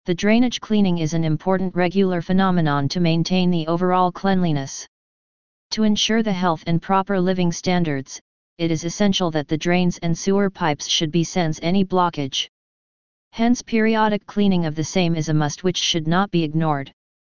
The drainage cleaning is an important regular phenomenon to maintain the overall cleanliness. To ensure the health and proper living standards, it is essential that the drains and sewer pipes should be sense any blockage. Hence periodic cleaning of the same is a must which should not be ignored.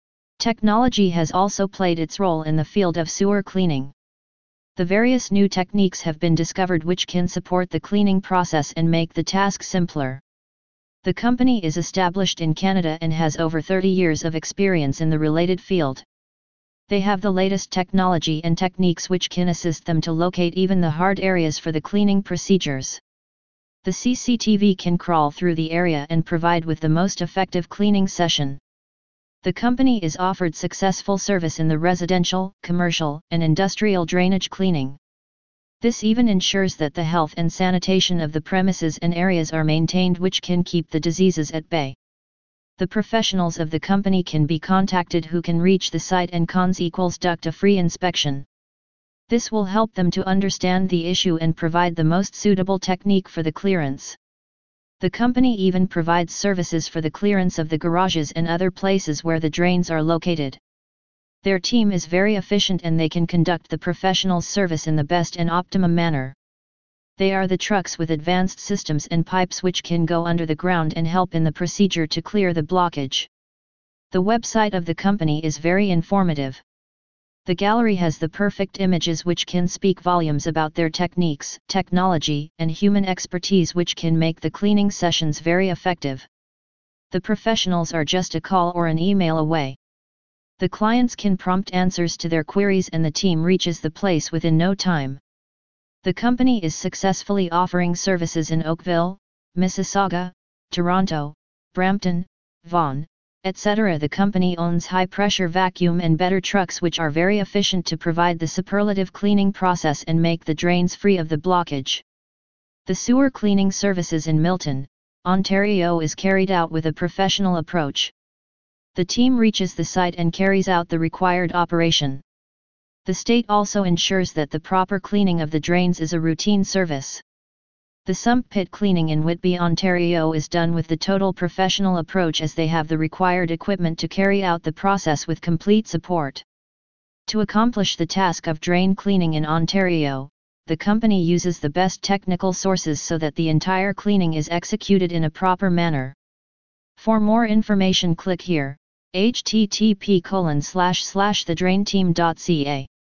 Technology has also played its role in the field of sewer cleaning. The various new techniques have been discovered which can support the cleaning process and make the task simpler. The company is established in Canada and has over 30 years of experience in the related field. They have the latest technology and techniques which can assist them to locate even the hard areas for the cleaning procedures. The CCTV can crawl through the area and provide with the most effective cleaning session. The company is offered successful service in the residential, commercial, and industrial drainage cleaning. This even ensures that the health and sanitation of the premises and areas are maintained which can keep the diseases at bay. The professionals of the company can be contacted who can reach the site and conduct a free inspection. This will help them to understand the issue and provide the most suitable technique for the clearance. The company even provides services for the clearance of the garages and other places where the drains are located. Their team is very efficient and they can conduct the professional's service in the best and optimum manner. They are the trucks with advanced systems and pipes which can go under the ground and help in the procedure to clear the blockage. The website of the company is very informative. The gallery has the perfect images which can speak volumes about their techniques, technology, and human expertise which can make the cleaning sessions very effective. The professionals are just a call or an email away. The clients can prompt answers to their queries and the team reaches the place within no time. The company is successfully offering services in Oakville, Mississauga, Toronto, Brampton, Vaughan, etc. The company owns high-pressure vacuum and better trucks which are very efficient to provide the superlative cleaning process and make the drains free of the blockage. The sewer cleaning services in Milton, Ontario is carried out with a professional approach. The team reaches the site and carries out the required operation. The state also ensures that the proper cleaning of the drains is a routine service. The sump pit cleaning in Whitby, Ontario is done with the total professional approach as they have the required equipment to carry out the process with complete support. To accomplish the task of drain cleaning in Ontario, the company uses the best technical sources so that the entire cleaning is executed in a proper manner. For more information click here, http://thedrainteam.ca